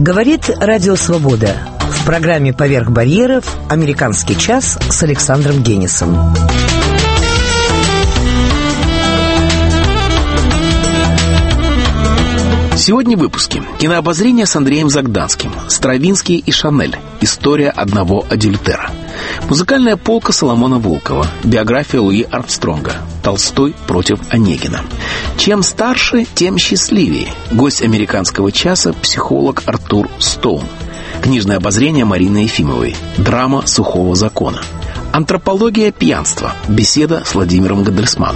Говорит Радио Свобода. В программе «Поверх барьеров» «Американский час» с Александром Генисом. Сегодня в выпуске. Кинообозрение с Андреем Загданским. Стравинский и Шанель. История одного адюльтера. Музыкальная полка Соломона Волкова. Биография Луи Армстронга. Толстой против Онегина. Чем старше, тем счастливее. Гость «Американского часа» психолог Артур Стоун. Книжное обозрение Марины Ефимовой. Драма сухого закона. Антропология пьянства. Беседа с Владимиром Гадельсманом.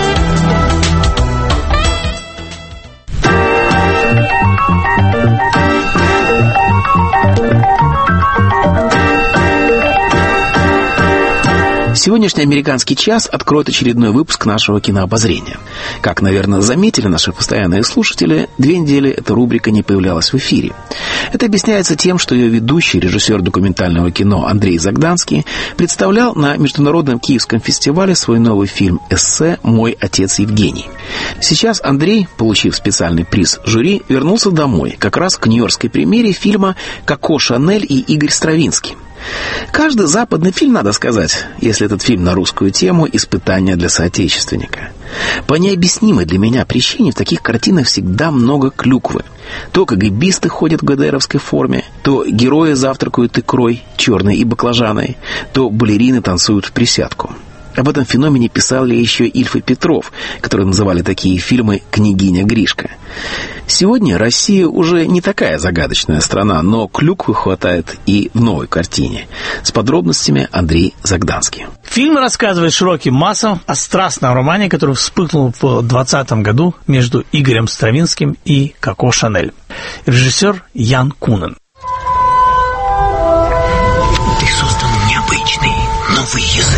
Сегодняшний «Американский час» откроет очередной выпуск нашего кинообозрения. Как, наверное, заметили наши постоянные слушатели, 2 недели эта рубрика не появлялась в эфире. Это объясняется тем, что ее ведущий, режиссер документального кино Андрей Загданский представлял на Международном Киевском фестивале свой новый фильм-эссе «Мой отец Евгений». Сейчас Андрей, получив специальный приз жюри, вернулся домой, как раз к нью-йоркской премьере фильма «Коко Шанель и Игорь Стравинский». Каждый западный фильм, надо сказать, если этот фильм на русскую тему, испытание для соотечественника. По необъяснимой для меня причине в таких картинах всегда много клюквы. То КГБисты ходят в ГДРовской форме, то герои завтракают икрой, черной и баклажаной, то балерины танцуют в присядку. Об этом феномене писали еще Ильф и Петров, которые называли такие фильмы «Княгиня Гришка». Сегодня Россия уже не такая загадочная страна, но клюквы хватает и в новой картине. С подробностями Андрей Загданский. Фильм рассказывает широким массам о страстном романе, который вспыхнул в 2020 году между Игорем Стравинским и Коко Шанель. Режиссер Ян Кунен. Ты создал необычный новый язык.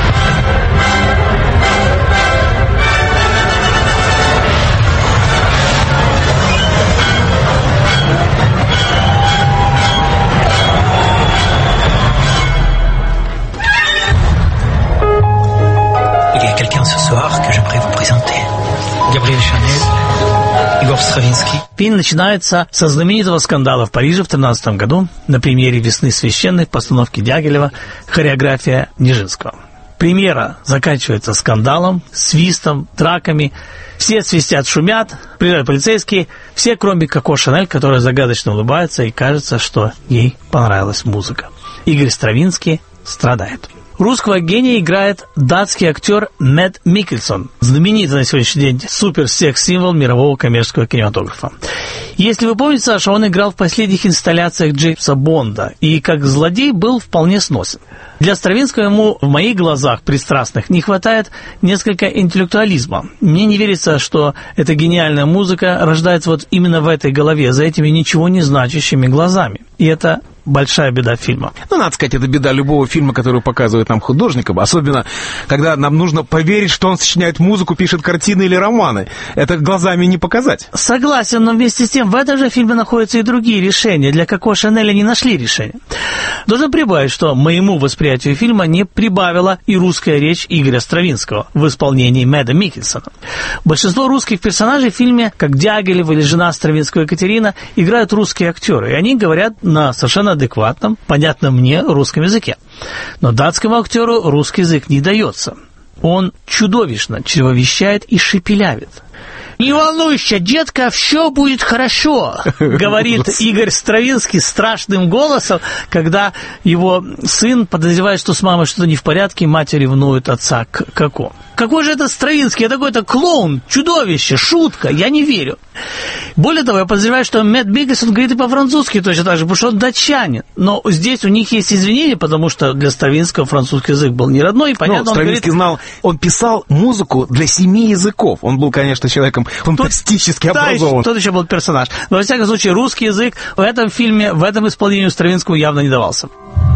Quelqu'un ce soir que j'aimerais vous présenter. Gabriel Chanel, Igor Stravinsky. Фильм начинается со знаменитого скандала в Париже в 2013 году на премьере «Весны священной» в постановке Дягилева «Хореография Нижинского». Премьера заканчивается скандалом, свистом, драками. Все свистят, шумят, приезжают полицейские. Все, кроме Коко Шанель, которая загадочно улыбается, и кажется, что ей понравилась музыка. Игорь Стравинский страдает. Русского гения играет датский актер Мэтт Миккельсон, знаменитый на сегодняшний день супер-секс-символ мирового коммерческого кинематографа. Если вы помните, Саша, он играл в последних инсталляциях Джеймса Бонда и как злодей был вполне сносен. Для Стравинского ему в моих глазах пристрастных не хватает несколько интеллектуализма. Мне не верится, что эта гениальная музыка рождается вот именно в этой голове, за этими ничего не значащими глазами. И это большая беда фильма. Ну, надо сказать, это беда любого фильма, который показывает нам художника, особенно когда нам нужно поверить, что он сочиняет музыку, пишет картины или романы. Это глазами не показать. Согласен, но вместе с тем в этом же фильме находятся и другие решения. Для Коко Шанеля не нашли решения. Должен прибавить, что моему восприятию фильма не прибавила и русская речь Игоря Стравинского в исполнении Мэтта Миккельсона. Большинство русских персонажей в фильме, как Дягилев или жена Стравинского Екатерина, играют русские актеры, и они говорят на совершенно адекватном, понятном мне русском языке. Но датскому актеру русский язык не дается. Он чудовищно чревовещает и шепелявит. «Не волнуйся, детка, все будет хорошо», говорит Игорь Стравинский страшным голосом, когда его сын подозревает, что с мамой что-то не в порядке, и мать ревнует отца к Коко. Какой же это Стравинский? Это какой-то клоун, чудовище, шутка, я не верю. Более того, я подозреваю, что Мэтт Миккельсон говорит и по-французски точно так же, потому что он датчанин. Но здесь у них есть извинения, потому что для Стравинского французский язык был не родной, и понятно, он Стравинский знал, он писал музыку для 7 языков. Он был, конечно, человеком фантастически образован. Тот еще был персонаж. Но, во всяком случае, русский язык в этом фильме, в этом исполнении Стравинскому явно не давался.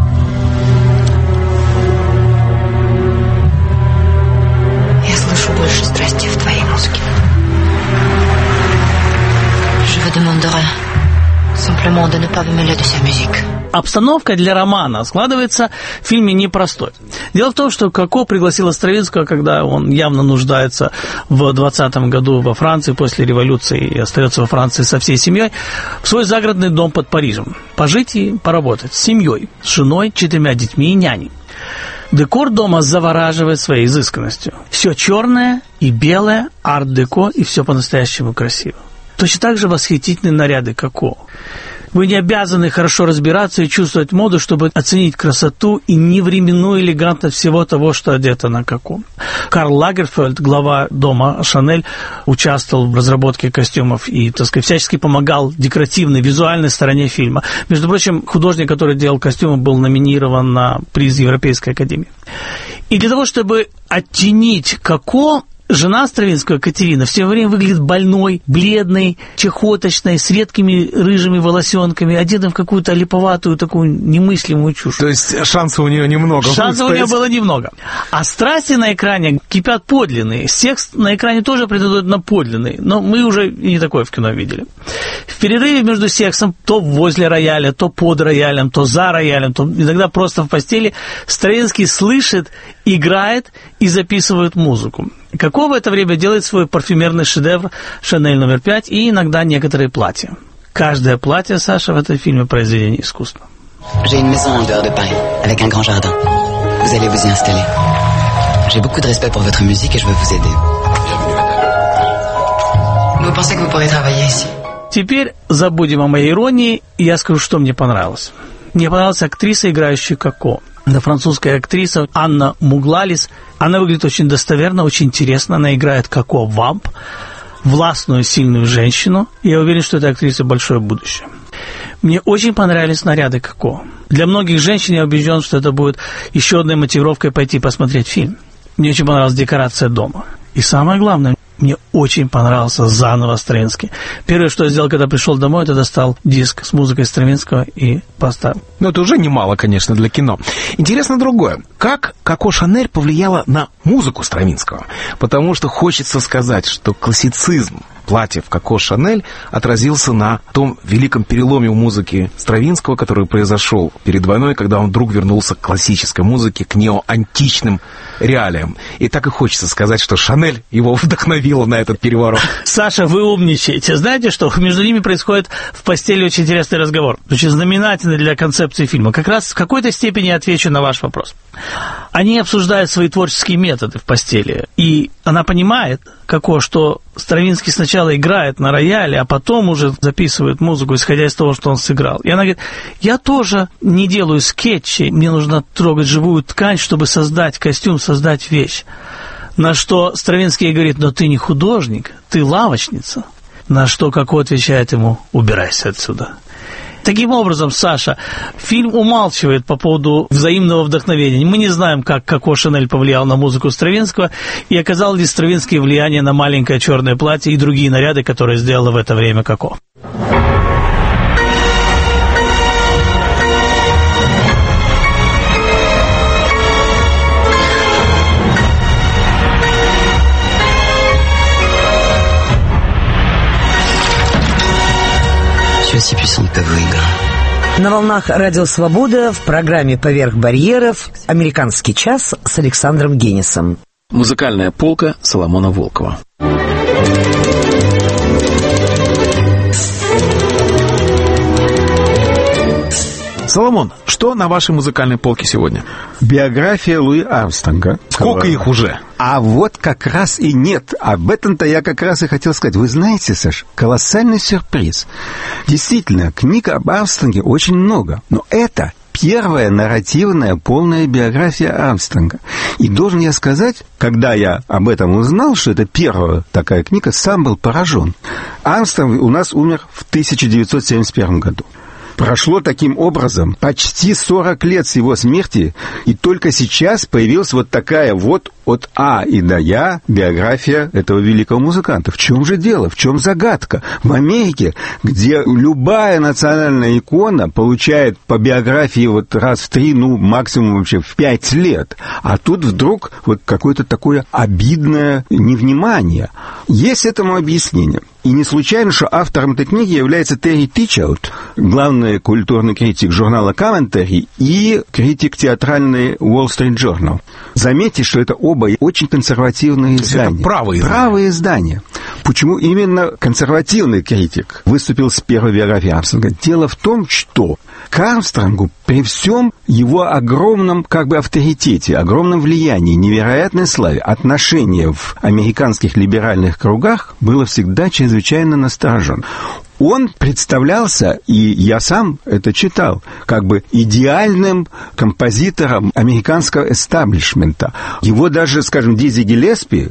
Я слышу больше страсти в твоей музыке. Je vous demanderai simplement de ne pas me mêler de sa musique. Обстановка для романа складывается в фильме непростой. Дело в том, что Коко пригласила Стравинского, когда он явно нуждается в 20-м году во Франции после революции и остается во Франции со всей семьей, в свой загородный дом под Парижем. Пожить и поработать с семьей, с женой, 4 детьми и няней. Декор дома завораживает своей изысканностью. Все черное и белое, арт-деко, и все по-настоящему красиво. Точно так же восхитительны наряды Коко. Вы не обязаны хорошо разбираться и чувствовать моду, чтобы оценить красоту и невременную элегантность всего того, что одето на Коко. Карл Лагерфельд, глава дома Шанель, участвовал в разработке костюмов и, так сказать, всячески помогал декоративной, визуальной стороне фильма. Между прочим, художник, который делал костюмы, был номинирован на приз Европейской академии. И для того, чтобы оттенить Коко, жена Стравинского, Катерина, все время выглядит больной, бледной, чехоточной, с редкими рыжими волосенками, одетым в какую-то липоватую, такую немыслимую чушь. То есть шансов у нее немного. Шансов у нее было немного. А страсти на экране кипят подлинные. Секс на экране тоже претендует на подлинный. Но мы уже и не такое в кино видели. В перерыве между сексом, то возле рояля, то под роялем, то за роялем, то иногда просто в постели, Стравинский слышит, играет и записывает музыку. Коко в это время делает свой парфюмерный шедевр «Шанель номер 5» и иногда некоторые платья. Каждое платье, Саша, в этом фильме произведение искусства. J'ai une maison en dehors de Paris, avec un grand jardin. Vous allez vous y installer. J'ai beaucoup de respect pour votre musique et je veux vous aider. Vous pensez que vous pourrez travailler ici? Теперь забудем о моей иронии, и я скажу, что мне понравилось. Мне понравилась актриса, играющая Коко. Это французская актриса Анна Муглалис. Она выглядит очень достоверно, очень интересно. Она играет Коко Вамп, властную, сильную женщину. Я уверен, что этой актрисе большое будущее. Мне очень понравились наряды Коко. Для многих женщин я убежден, что это будет еще одной мотивировкой пойти посмотреть фильм. Мне очень понравилась декорация дома. И самое главное, мне очень понравился заново Стравинский. Первое, что я сделал, когда пришел домой, это достал диск с музыкой Стравинского и поставил. Ну, это уже немало, конечно, для кино. Интересно другое. Как Коко Шанель повлияла на музыку Стравинского? Потому что хочется сказать, что классицизм платьев Коко Шанель отразился на том великом переломе в музыке Стравинского, который произошел перед войной, когда он вдруг вернулся к классической музыке, к неоантичным реалиям. И так и хочется сказать, что Шанель его вдохновила на этот переворот. Саша, вы умничаете. Знаете, что между ними происходит в постели очень интересный разговор, очень знаменательный для концепции фильма. Как раз в какой-то степени отвечу на ваш вопрос. Они обсуждают свои творческие методы в постели. И она понимает, Коко, что Стравинский сначала играет на рояле, а потом уже записывает музыку, исходя из того, что он сыграл. И она говорит, я тоже не делаю скетчи, мне нужно трогать живую ткань, чтобы создать костюм, создать вещь. На что Стравинский говорит, но ты не художник, ты лавочница. На что Коко отвечает ему, убирайся отсюда. Таким образом, Саша, фильм умалчивает по поводу взаимного вдохновения. Мы не знаем, как Коко Шанель повлиял на музыку Стравинского и оказал ли Стравинский влияние на маленькое черное платье и другие наряды, которые сделала в это время Коко. Aussi puissante que vous, Igor. На волнах Радио Свобода в программе «Поверх барьеров» «Американский час» с Александром Генисом. Музыкальная полка Соломона Волкова. Соломон, что на вашей музыкальной полке сегодня? Биография Луи Армстронга. Сколько их уже? А вот как раз и нет. Об этом-то я как раз и хотел сказать. Вы знаете, Саш, колоссальный сюрприз. Действительно, книг об Армстронге очень много. Но это первая нарративная полная биография Армстронга. И должен я сказать, когда я об этом узнал, что это первая такая книга, сам был поражен. Армстронг у нас умер в 1971 году. Прошло таким образом почти 40 лет с его смерти, и только сейчас появилась вот такая вот от А и до Я биография этого великого музыканта. В чем же дело? В чем загадка? В Америке, где любая национальная икона получает по биографии вот раз в 3, ну, максимум вообще в 5 лет. А тут вдруг вот какое-то такое обидное невнимание. Есть этому объяснение. И не случайно, что автором этой книги является Терри Тичаут, главный культурный критик журнала Commentary и критик театральный Wall Street Journal. Заметьте, что это оба очень консервативные издания. Это правые издания. Правые издания. Почему именно консервативный критик выступил с первой биографией Армстронга? Дело в том, что к Армстронгу при всем его огромном авторитете, огромном влиянии, невероятной славе, отношение в американских либеральных кругах было всегда чрезвычайно насторожен. Он представлялся, и я сам это читал, идеальным композитором американского эстаблишмента. Его даже, Дизи Гиллеспи,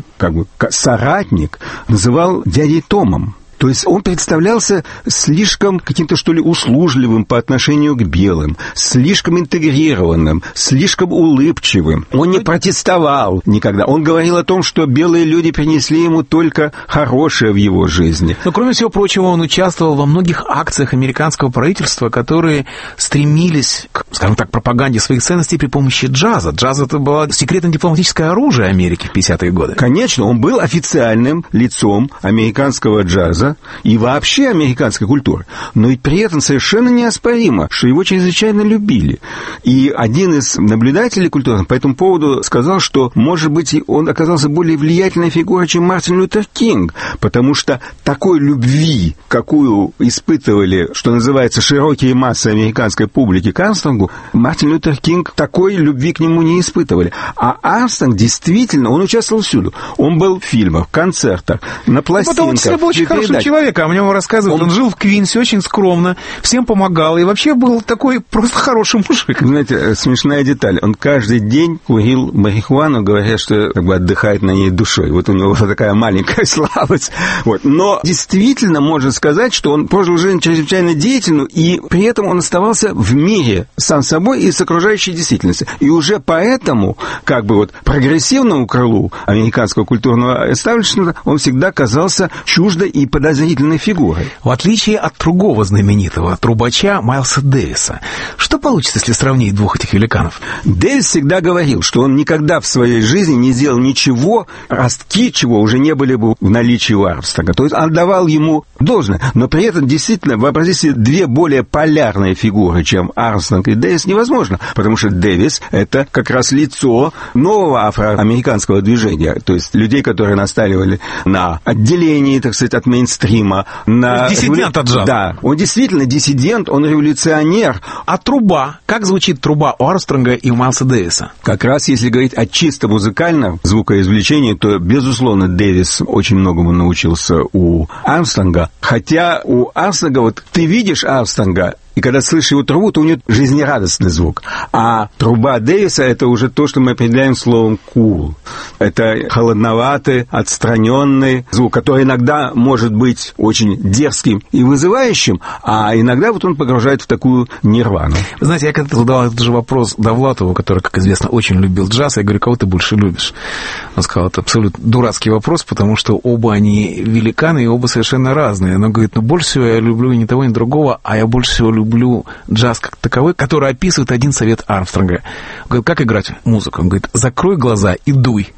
соратник, называл дядей Томом. То есть он представлялся слишком каким-то, услужливым по отношению к белым, слишком интегрированным, слишком улыбчивым. Он не протестовал никогда. Он говорил о том, что белые люди принесли ему только хорошее в его жизни. Но, кроме всего прочего, он участвовал во многих акциях американского правительства, которые стремились к, пропаганде своих ценностей при помощи джаза. Джаз — это было секретно-дипломатическое оружие Америки в 50-е годы. Конечно, он был официальным лицом американского джаза и вообще американской культуры. Но и при этом совершенно неоспоримо, что его чрезвычайно любили. И один из наблюдателей культурных по этому поводу сказал, что, может быть, он оказался более влиятельной фигурой, чем Мартин Лютер Кинг, потому что такой любви, какую испытывали, что называется, широкие массы американской публики к Армстронгу, Мартин Лютер Кинг такой любви к нему не испытывали. А Армстронг действительно, он участвовал всюду. Он был в фильмах, в концертах, на пластинках. Потом он всегда был очень хорошим человеком, о нем рассказывают. Он жил в Квинсе очень скромно, всем помогал и вообще был такой просто хороший мужик. Знаете, смешная деталь. Он каждый день курил марихуану, говоря, что отдыхает на ней душой. Вот у него такая маленькая слабость. Но действительно можно сказать, что он прожил жизнь чрезвычайно деятельную, и при этом он оставался в мире сам собой и с окружающей действительностью. И уже поэтому, прогрессивному крылу американского культурного эстаблишмента он всегда казался чуждой и подозрительной фигурой. В отличие от другого знаменитого трубача Майлса Дэвиса. Что получится, если сравнить двух этих великанов? Дэвис всегда говорил, что он никогда в своей жизни не сделал ничего, ростки чего уже не были бы в наличии у Армстронга. То есть он давал ему должное. Но при этом, действительно, вообразить себе две более полярные фигуры, чем Армстронг и Дэвис, невозможно. Потому что Дэвис — это как раз лицо нового афроамериканского движения. То есть людей, которые настаивали на отделении, от мейнстрима. Диссидент от джаза. Да, он действительно диссидент, он революционер. А труба? Как звучит труба у Армстронга и у Майлса Дэвиса? Как раз, если говорить о чисто музыкальном звукоизвлечении, то, безусловно, Дэвис очень многому научился у Армстронга. Хотя у Армстронга, ты видишь Армстронга, и когда слышишь его трубу, то у него жизнерадостный звук. А труба Дэвиса — это уже то, что мы определяем словом «cool». Это холодноватый, отстраненный звук, который иногда может быть очень дерзким и вызывающим, а иногда он погружает в такую нирвану. Вы знаете, я когда-то задал этот же вопрос Довлатову, который, как известно, очень любил джаз. Я говорю, кого ты больше любишь? Он сказал, это абсолютно дурацкий вопрос, потому что оба они великаны и оба совершенно разные. Он говорит, больше всего я люблю ни того, ни другого, а я больше всего люблю джаз как таковой, который описывает один совет Армстронга. Он говорит, как играть музыку? Он говорит, закрой глаза и дуй.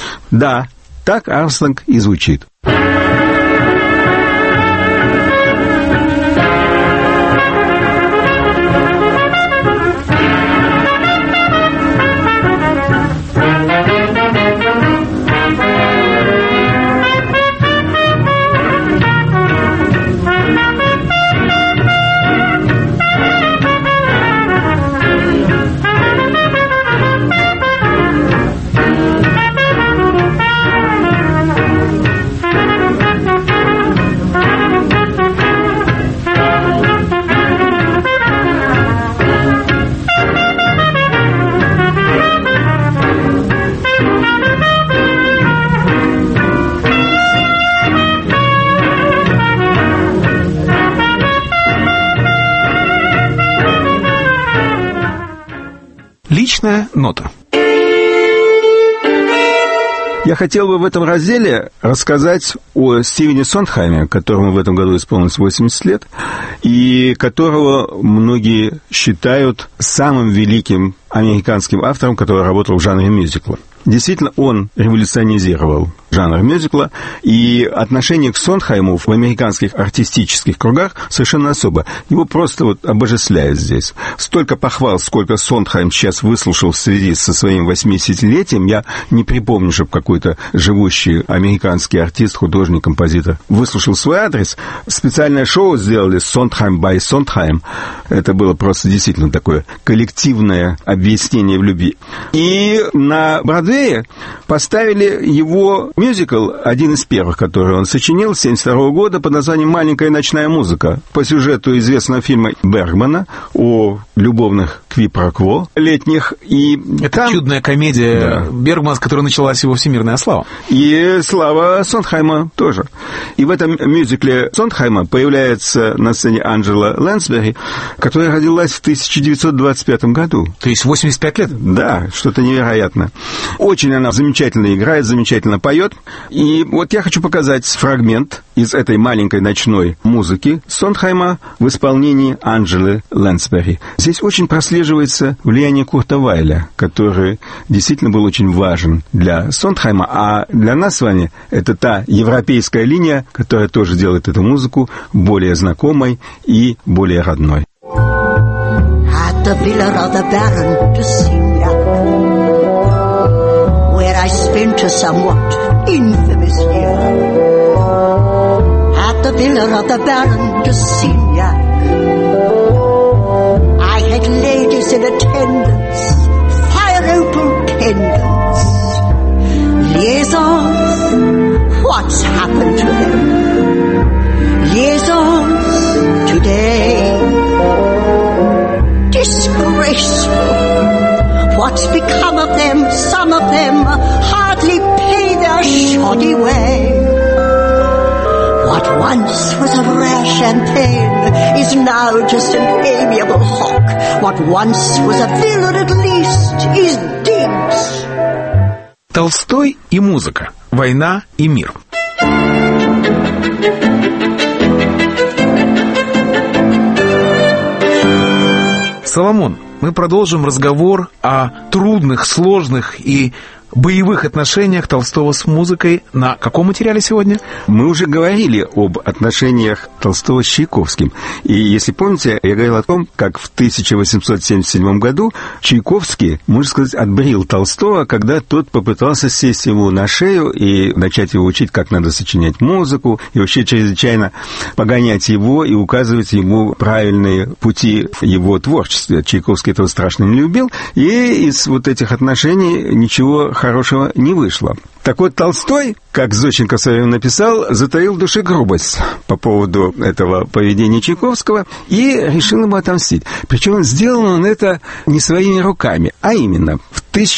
Да, так Армстронг и звучит. Личная нота. Я хотел бы в этом разделе рассказать о Стивене Сондхайме, которому в этом году исполнилось 80 лет, и которого многие считают самым великим американским автором, который работал в жанре мюзикла. Действительно, он революционизировал жанр мюзикла, и отношение к Сондхайму в американских артистических кругах совершенно особо. Его просто вот обожествляют здесь. Столько похвал, сколько Сондхайм сейчас выслушал в связи со своим 80-летием, я не припомню, чтобы какой-то живущий американский артист, художник, композитор выслушал свой адрес. Специальное шоу сделали «Сондхайм by Сондхайм». Это было просто действительно такое коллективное объяснение в любви. И на Бродвее поставили его мюзикл, один из первых, который он сочинил, 1972 года, под названием «Маленькая ночная музыка», по сюжету известного фильма Бергмана о любовных квипрокво летних. И это там чудная комедия Бергмана, с которой началась его всемирная слава. И слава Сондхайма тоже. И в этом мюзикле Сондхайма появляется на сцене Анджела Лэнсбери, которая родилась в 1925 году. То есть 85 лет? Да, что-то невероятное. Очень она замечательно играет, замечательно поет. И вот я хочу показать фрагмент из этой маленькой ночной музыки Сондхайма в исполнении Анджелы Лэнсбери. Здесь очень прослеживается влияние Курта Вайля, который действительно был очень важен для Сондхайма, а для нас с вами это та европейская линия, которая тоже делает эту музыку более знакомой и более родной. At the villa of the Baron de Signac, where I spent a somewhat infamous year. At the villa of the Baron de Signac, I had ladies in attendance, fire opal pendants, liaisons. What's happened to them? Liaisons today. Disgraceful. What's become of them? Some of them hardly pay their shoddy way. What once was a rare champagne is now just an amiable hock. What once was a villain at least is Diggs. Толстой и музыка. Война и мир. Соломон, мы продолжим разговор о трудных, сложных и боевых отношениях Толстого с музыкой. На каком материале сегодня? Мы уже говорили об отношениях Толстого с Чайковским. И если помните, я говорил о том, как в 1877 году Чайковский, можно сказать, отбрил Толстого, когда тот попытался сесть ему на шею и начать его учить, как надо сочинять музыку, и вообще чрезвычайно погонять его и указывать ему правильные пути в его творчестве. Чайковский этого страшно не любил, и из вот этих отношений ничего хорошего не вышло. Так вот, Толстой, как Зощенко в свое время написал, затаил в душе грубость по поводу этого поведения Чайковского и решил ему отомстить. Причем сделал он это не своими руками, а именно в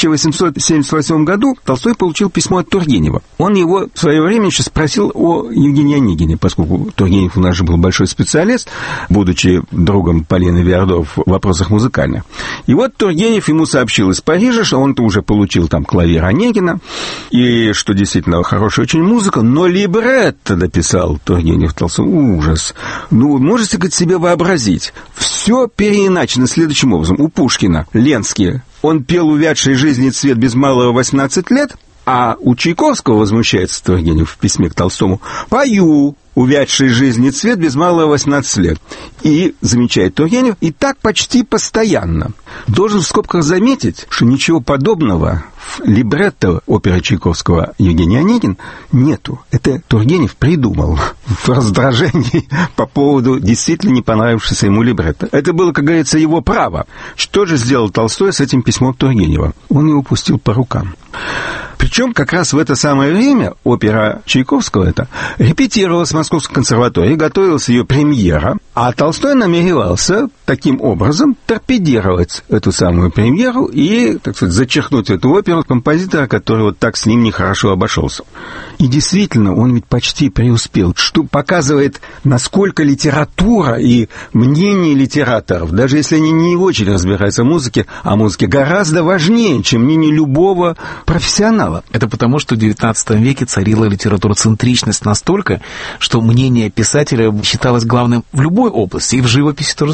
1878 году Толстой получил письмо от Тургенева. Он его в свое время еще спросил о Евгении Онегине, поскольку Тургенев у нас же был большой специалист, будучи другом Полины Виардо в вопросах музыкальных. И вот Тургенев ему сообщил из Парижа, что он-то уже получил там клавир Онегина, и что действительно хорошая очень музыка, но либретто написал Тургенев Толстому. Ужас. Ну, можете, говорит, себе вообразить. Все переиначено следующим образом. У Пушкина Ленский, он пел «Увядшей жизни цвет без малого 18 лет», а у Чайковского, возмущается Тургенев в письме к Толстому, «Пою увядшей жизни цвет без малого 18 лет». И, замечает Тургенев, и так почти постоянно. Должен в скобках заметить, что ничего подобного в либретто оперы Чайковского «Евгений Онегин» нету. Это Тургенев придумал в раздражении по поводу действительно не понравившегося ему либретто. Это было, как говорится, его право. Что же сделал Толстой с этим письмом Тургенева? Он его пустил по рукам. Причем как раз в это самое время опера Чайковского это репетировалась в Московской консерватории, готовилась ее премьера, а Толстой намеревался таким образом торпедировать эту самую премьеру и, так сказать, зачеркнуть эту оперу композитора, который вот так с ним нехорошо обошелся. И действительно, он ведь почти преуспел, что показывает, насколько литература и мнение литераторов, даже если они не очень разбираются в музыке, а музыке гораздо важнее, чем мнение любого профессионала. Это потому, что в XIX веке царила литературоцентричность настолько, что мнение писателя считалось главным в любой области, и в живописи то же самое происходило.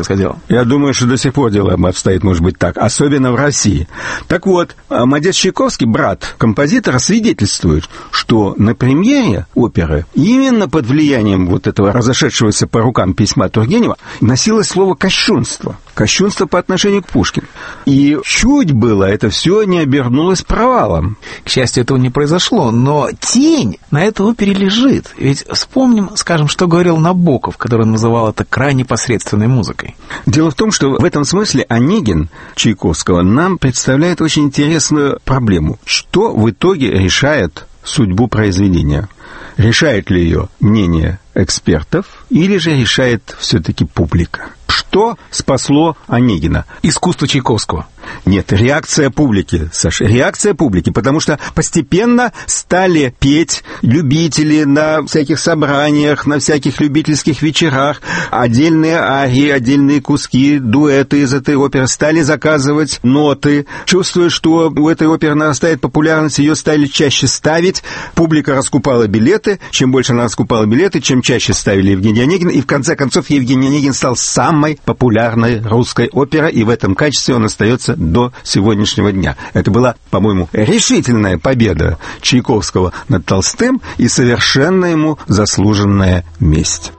происходило? Я думаю, что до сих пор дело обстоит, может быть, так, особенно в России. Так вот, Модест Чайковский, брат композитора, свидетельствует, что на премьере оперы именно под влиянием вот этого разошедшегося по рукам письма Тургенева носилось слово «кощунство». Кощунство по отношению к Пушкину. И чуть было это все не обернулось провалом. К счастью, этого не произошло, но тень на этой опере лежит. Ведь вспомним, скажем, что говорил Набоков, который называл это крайне посредственной музыкой. Дело в том, что в этом смысле Онегин Чайковского нам представляет очень интересную проблему. Что в итоге решает судьбу произведения? Решает ли ее мнение экспертов или же решает все-таки публика? Что спасло Онегина? Искусство Чайковского. Нет, реакция публики, Саша, реакция публики, потому что постепенно стали петь любители на всяких собраниях, на всяких любительских вечерах, отдельные арии, отдельные куски, дуэты из этой оперы, стали заказывать ноты. Чувствуя, что у этой оперы нарастает популярность, ее стали чаще ставить, публика раскупала билеты, чем больше она раскупала билеты, чем чаще ставили Евгения Онегина, и в конце концов Евгений Онегин стал самой популярной русской оперой, и в этом качестве он остается до сегодняшнего дня. Это была, по-моему, решительная победа Чайковского над Толстым и совершенно ему заслуженная месть.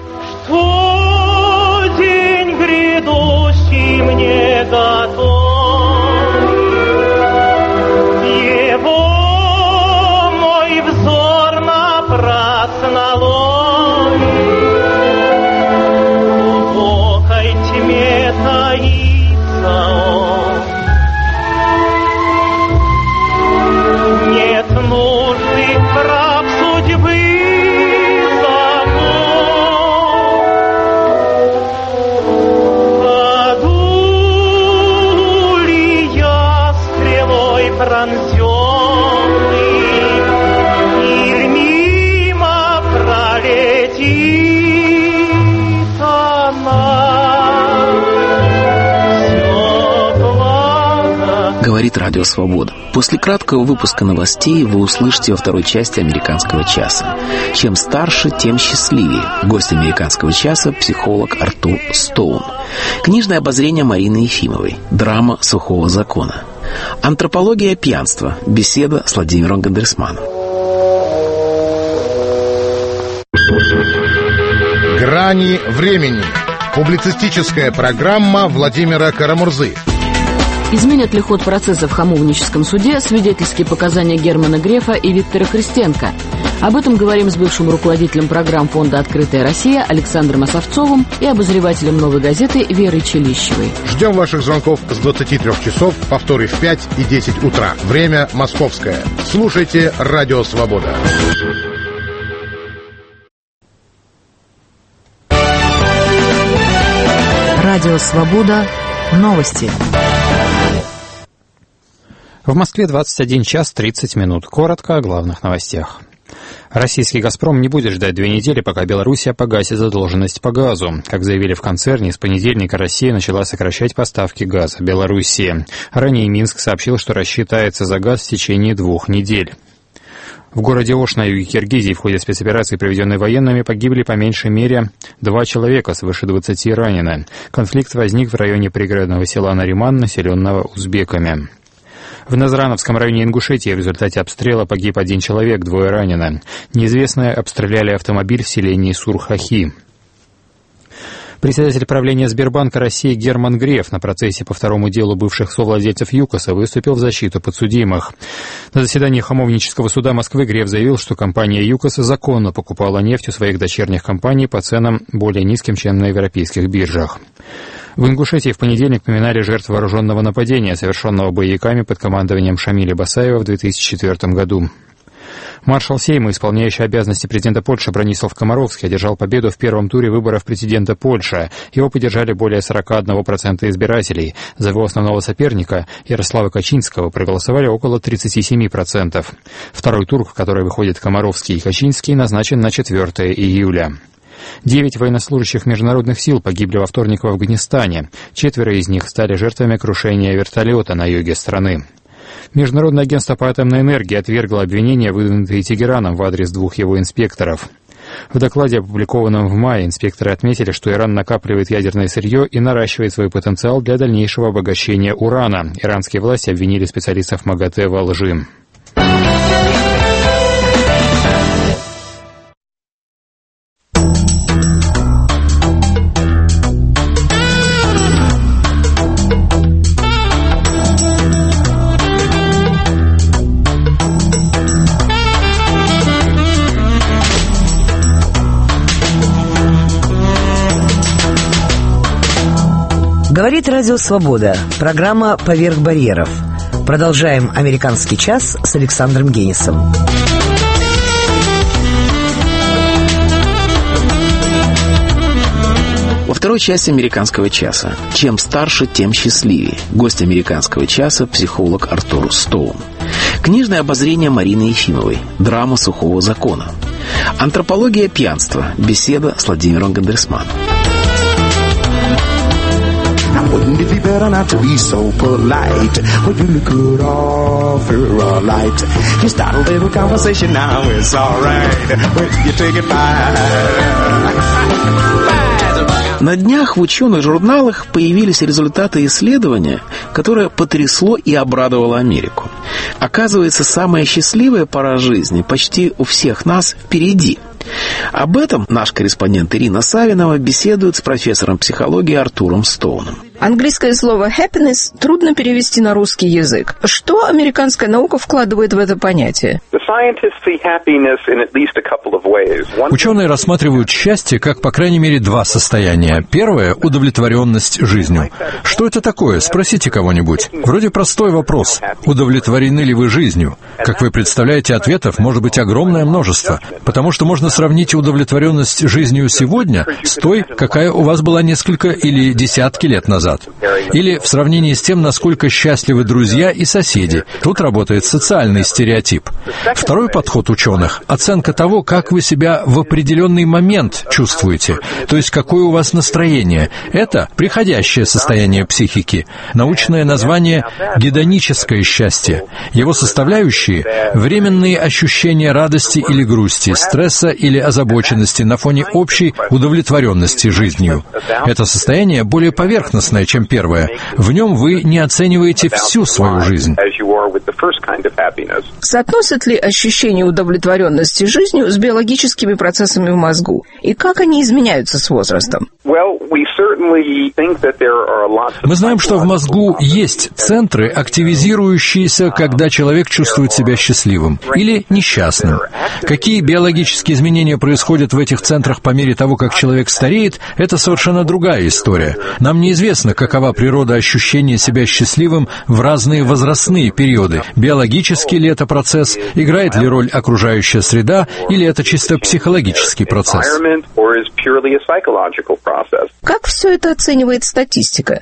Что день грядущий мне готов, его мой взор напрасно ловит, в глубокой тьме таится он. Нет нужды прав судьбы закон. Паду ли я стрелой пронзенный, или мимо пролетит она? Говорит Радио Свобода. После краткого выпуска новостей вы услышите во второй части «Американского часа». Чем старше, тем счастливее. Гость «Американского часа» – психолог Артур Стоун. Книжное обозрение Марины Ефимовой. Драма сухого закона. Антропология пьянства. Беседа с Владимиром Гандерсманом. «Грани времени». Публицистическая программа Владимира Карамурзы. Изменят ли ход процесса в Хамовническом суде свидетельские показания Германа Грефа и Виктора Христенко? Об этом говорим с бывшим руководителем программ фонда «Открытая Россия» Александром Осовцовым и обозревателем «Новой газеты» Верой Челищевой. Ждем ваших звонков с 23 часов, повторы в 5 и 10 утра. Время московское. Слушайте «Радио Свобода». Радио Свобода. Новости. В Москве 21 час 30 минут. Коротко о главных новостях. Российский «Газпром» не будет ждать 2 недели, пока Белоруссия погасит задолженность по газу. Как заявили в концерне, с понедельника Россия начала сокращать поставки газа Белоруссии. Ранее Минск сообщил, что рассчитается за газ в течение 2 недель. В городе Ош на юге Киргизии в ходе спецоперации, проведенной военными, погибли по меньшей мере 2 человека, свыше 20 ранены. Конфликт возник в районе пригородного села Нариман, населенного узбеками. В Назрановском районе Ингушетии в результате обстрела погиб 1 человек, 2 ранены. Неизвестные обстреляли автомобиль в селении Сурхахи. Председатель правления Сбербанка России Герман Греф на процессе по второму делу бывших совладельцев ЮКОСа выступил в защиту подсудимых. На заседании Хамовнического суда Москвы Греф заявил, что компания ЮКОС законно покупала нефть у своих дочерних компаний по ценам более низким, чем на европейских биржах. В Ингушетии в понедельник поминали жертв вооруженного нападения, совершенного боевиками под командованием Шамиля Басаева в 2004 году. Маршал Сейма, исполняющий обязанности президента Польши Бронислав Комаровский, одержал победу в первом туре выборов президента Польши. Его поддержали более 41% избирателей. За его основного соперника, Ярослава Качинского, проголосовали около 37%. Второй тур, в который выходят Комаровский и Качинский, назначен на 4 июля. 9 военнослужащих международных сил погибли во вторник в Афганистане. 4 из них стали жертвами крушения вертолета на юге страны. Международное агентство по атомной энергии отвергло обвинения, выдвинутые Тегераном в адрес 2 его инспекторов. В докладе, опубликованном в мае, инспекторы отметили, что Иран накапливает ядерное сырье и наращивает свой потенциал для дальнейшего обогащения урана. Иранские власти обвинили специалистов МАГАТЭ во лжи. Говорит Радио Свобода. Программа «Поверх барьеров». Продолжаем «Американский час» с Александром Генисом. Во второй части «Американского часа». Чем старше, тем счастливее. Гость «Американского часа» – психолог Артур Стоун. Книжное обозрение Марины Ефимовой. Драма сухого закона. Антропология пьянства. Беседа с Владимиром Гандерсманом. Wouldn't it be better not to be so polite? When you could offer a light, you start a little conversation now, it's alright. When you take it back. На днях в ученых журналах появились результаты исследования, которое потрясло и обрадовало Америку. Оказывается, самая счастливая пора жизни почти у всех нас впереди. Об этом наш корреспондент Ирина Савинова беседует с профессором психологии Артуром Стоуном. Английское слово happiness трудно перевести на русский язык. Что американская наука вкладывает в это понятие? Ученые рассматривают счастье как, по крайней мере, два состояния. Первое – удовлетворенность жизнью. Что это такое? Спросите кого-нибудь. Вроде простой вопрос. Удовлетворены ли вы жизнью? Как вы представляете, ответов может быть огромное множество, потому что можно сравнить удовлетворенность жизнью сегодня с той, какая у вас была несколько или десятки лет назад. Или в сравнении с тем, насколько счастливы друзья и соседи. Тут работает социальный стереотип. Второй подход ученых – оценка того, как вы себя в определенный момент чувствуете, то есть какое у вас настроение. Это приходящее состояние психики. Научное название – гедоническое счастье. Его составляющие – временные ощущения радости или грусти, стресса или озабоченности на фоне общей удовлетворенности жизнью. Это состояние более поверхностное, чем первое. В нем вы не оцениваете всю свою жизнь. Соотносят ли ощущение удовлетворенности жизнью с биологическими процессами в мозгу? И как они изменяются с возрастом? Мы знаем, что в мозгу есть центры, активизирующиеся, когда человек чувствует себя счастливым или несчастным. Какие биологические изменения происходят в этих центрах по мере того, как человек стареет, это совершенно другая история. Нам неизвестно, какова природа ощущения себя счастливым в разные возрастные периоды. Биологический ли это процесс, играет ли роль окружающая среда, или это чисто психологический процесс? Как все это оценивает статистика?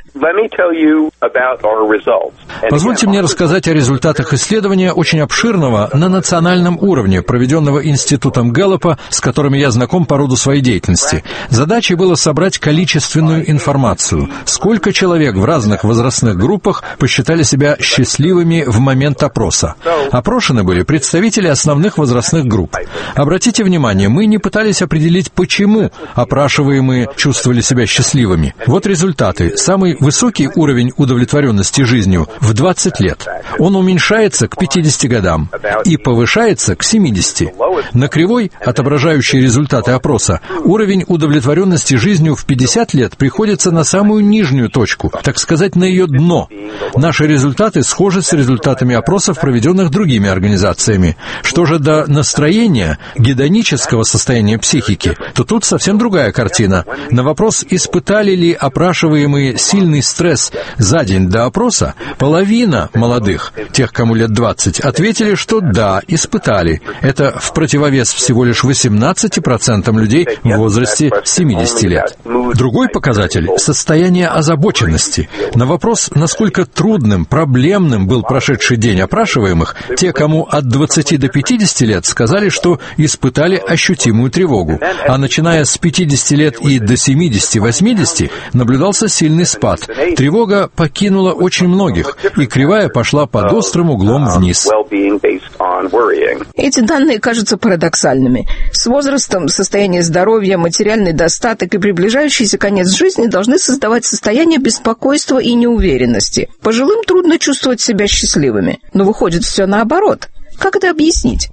Позвольте мне рассказать о результатах исследования, очень обширного, на национальном уровне, проведенного Институтом Гэллопа, с которыми я знаком по роду своей деятельности. Задачей было собрать количественную информацию. Сколько человек в разных возрастных группах посчитали себя счастливыми в момент опроса? Опрошены были представители основных возрастных групп. Обратите внимание, мы не пытались определить, почему опрашиваемые чувствовали себя счастливыми. Вот результаты. Самый высокий уровень удовлетворенности жизнью в 20 лет. Он уменьшается к 50 годам и повышается к 70. На кривой, отображающей результаты опроса, уровень удовлетворенности жизнью в 50 лет приходится на самую нижнюю точку, так сказать, на ее дно. Наши результаты схожи с результатами опросов, проведенных другими организациями. Что же до настроения, гедонического состояния психики, то тут совсем другая картина. На вопрос, испытали ли опрашиваемые сильный стресс за день до опроса, половина молодых, тех, кому лет 20, ответили, что да, испытали. Это в противовес всего лишь 18% людей в возрасте 70 лет. Другой показатель – состояние озабоченности. На вопрос, насколько трудным, проблемным был прошедший день опрашиваемых, те, кому от 20 до 50 лет, сказали, что испытали ощутимую тревогу. А начиная с 50 лет и до 70-80 наблюдался сильный спад. Тревога покинула очень многих, и кривая пошла под острым углом вниз. Эти данные кажутся парадоксальными. С возрастом состояние здоровья, материальный достаток и приближающийся конец жизни должны создавать состояние беспокойства и неуверенности. Пожилым трудно чувствовать себя счастливыми. Но выходит все наоборот. Как это объяснить?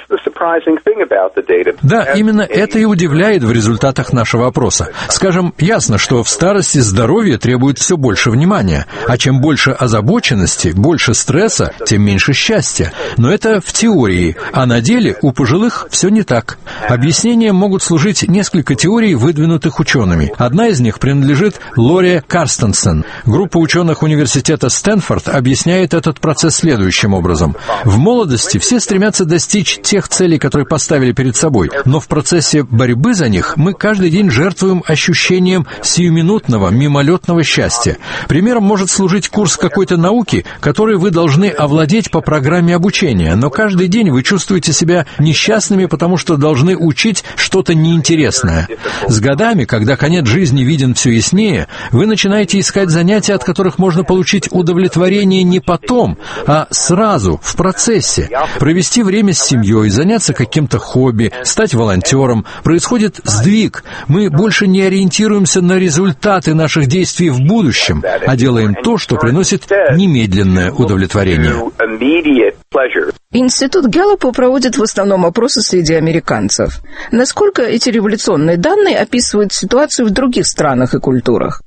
Да, именно это и удивляет в результатах нашего опроса. Скажем, ясно, что в старости здоровье требует все больше внимания, а чем больше озабоченности, больше стресса, тем меньше счастья. Но это в теории, а на деле у пожилых все не так. Объяснением могут служить несколько теорий, выдвинутых учеными. Одна из них принадлежит Лоре Карстенсен. Группа ученых университета Стэнфорд объясняет этот процесс следующим образом. В молодости все стремятся достичь тех целей, которые поставили перед собой, но в процессе борьбы за них мы каждый день жертвуем ощущением сиюминутного, мимолетного счастья. Примером может служить курс какой-то науки, который вы должны овладеть по программе обучения, но каждый день вы чувствуете себя несчастными, потому что должны учить что-то неинтересное. С годами, когда конец жизни виден все яснее, вы начинаете искать занятия, от которых можно получить удовлетворение не потом, а сразу, в процессе. Провести время с семьей, заняться каким-то хобби, стать волонтером. Происходит сдвиг. Мы больше не ориентируемся на результаты наших действий в будущем, а делаем то, что приносит немедленное удовлетворение. Институт Гэллопа проводит в основном опросы среди американцев. Насколько эти революционные данные описывают ситуацию в других странах и культурах?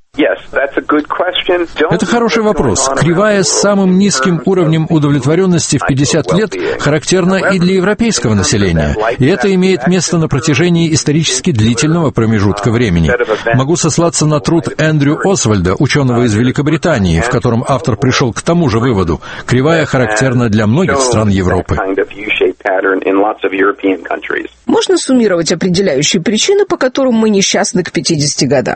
Это хороший вопрос. Кривая с самым низким уровнем удовлетворенности в 50 лет характерна и для европейского населения. И это имеет место на протяжении исторически длительного промежутка времени. Могу сослаться на труд Эндрю Освальда, ученого из Великобритании, в котором автор пришел к тому же выводу. Кривая характерна для многих стран Европы. Можно суммировать определяющие причины, по которым мы несчастны к 50 годам?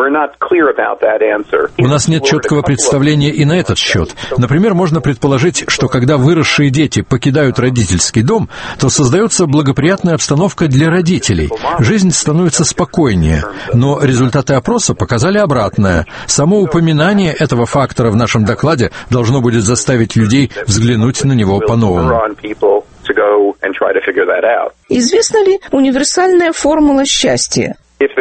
У нас нет четкого представления и на этот счет. Например, можно предположить, что когда выросшие дети покидают родительский дом, то создается благоприятная обстановка для родителей. Жизнь становится спокойнее. Но результаты опроса показали обратное. Само упоминание этого фактора в нашем докладе должно будет заставить людей взглянуть на него по-новому. Известна ли универсальная формула счастья?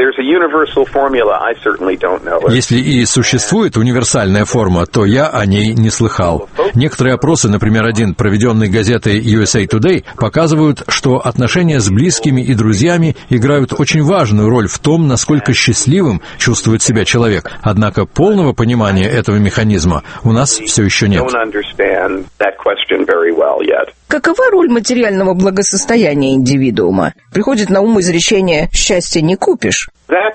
Если и существует универсальная форма, то я о ней не слыхал. Некоторые опросы, например, один, проведенный газетой USA Today, показывают, что отношения с близкими и друзьями играют очень важную роль в том, насколько счастливым чувствует себя человек. Однако полного понимания этого механизма у нас все еще нет. Какова роль материального благосостояния индивидуума? Приходит на ум изречение «счастья не купишь».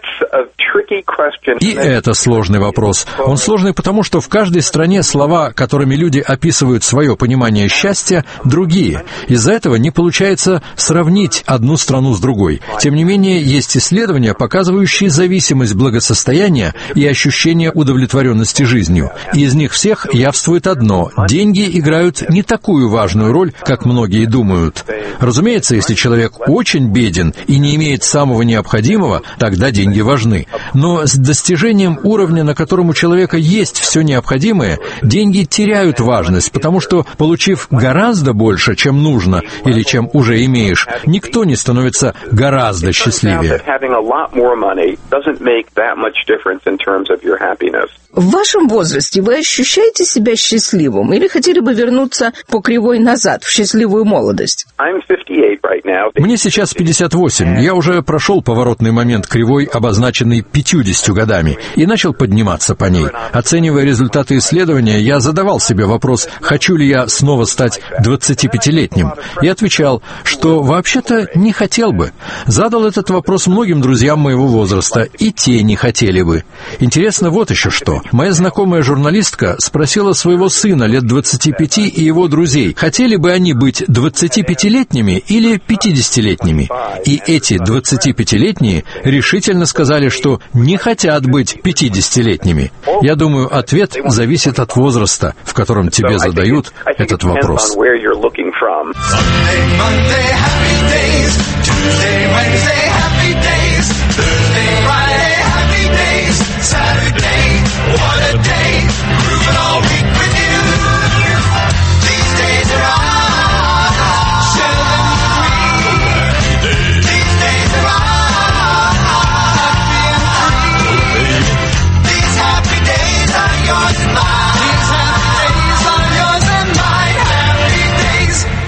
И это сложный вопрос. Он сложный потому, что в каждой стране слова, которыми люди описывают свое понимание счастья, другие. Из-за этого не получается сравнить одну страну с другой. Тем не менее, есть исследования, показывающие зависимость благосостояния и ощущение удовлетворенности жизнью. И из них всех явствует одно – деньги играют не такую важную роль, как многие думают. Разумеется, если человек очень беден и не имеет самого необходимого, тогда деньги важны. Но с достижением уровня, на котором у человека есть все необходимое, деньги теряют важность, потому что, получив гораздо больше, чем нужно или чем уже имеешь, никто не становится гораздо счастливее. В вашем возрасте вы ощущаете себя счастливым или хотели бы вернуться по кривой назад, в счастливую молодость? Мне сейчас 58. Я уже прошел поворотный момент кривой, обозначенный 50 годами, и начал подниматься по ней. Оценивая результаты исследования, я задавал себе вопрос, хочу ли я снова стать 25-летним, и отвечал, что вообще-то не хотел бы. Задал этот вопрос многим друзьям моего возраста, и те не хотели бы. Интересно вот еще что. Моя знакомая журналистка спросила своего сына лет 25 и его друзей, хотели бы они быть 25-летними или 50-летними. И эти 25-летние решительно сказали, что не хотят быть 50-летними. Я думаю, ответ зависит от возраста, в котором тебе задают этот вопрос.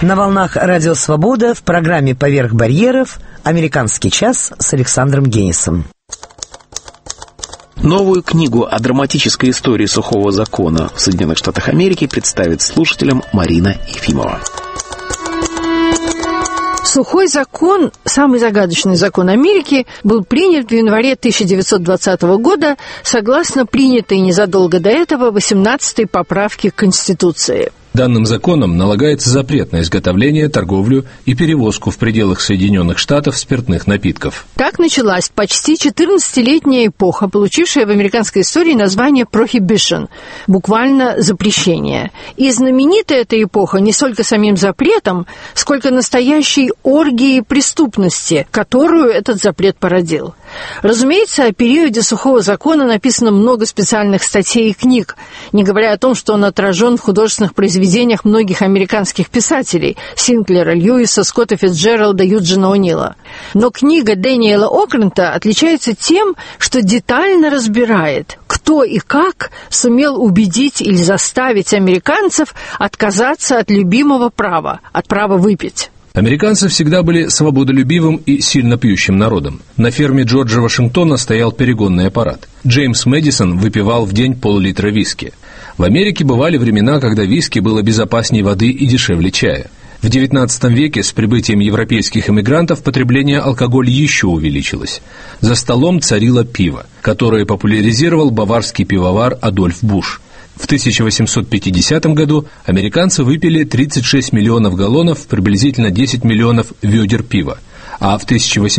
На волнах «Радио Свобода» в программе «Поверх барьеров» «Американский час» с Александром Генисом. Новую книгу о драматической истории сухого закона в Соединенных Штатах Америки представит слушателям Марина Ефимова. Сухой закон, самый загадочный закон Америки, был принят в январе 1920 года согласно принятой незадолго до этого 18-й поправке к Конституции. Данным законом налагается запрет на изготовление, торговлю и перевозку в пределах Соединенных Штатов спиртных напитков. Так началась почти 14-летняя эпоха, получившая в американской истории название «prohibition», буквально «запрещение». И знаменита эта эпоха не столько самим запретом, сколько настоящей оргией преступности, которую этот запрет породил. Разумеется, о периоде сухого закона написано много специальных статей и книг, не говоря о том, что он отражен в художественных произведениях многих американских писателей – Синклера, Льюиса, Скотта Фицджералда, Юджина О'Нила. Но книга Дэниела Окрента отличается тем, что детально разбирает, кто и как сумел убедить или заставить американцев отказаться от любимого права, от права выпить. Американцы всегда были свободолюбивым и сильно пьющим народом. На ферме Джорджа Вашингтона стоял перегонный аппарат. Джеймс Мэдисон выпивал в день пол-литра виски. В Америке бывали времена, когда виски было безопаснее воды и дешевле чая. В XIX веке с прибытием европейских эмигрантов потребление алкоголя еще увеличилось. За столом царило пиво, которое популяризировал баварский пивовар Адольф Буш. В 1850 году американцы выпили 36 миллионов галлонов, приблизительно 10 миллионов ведер пива, а в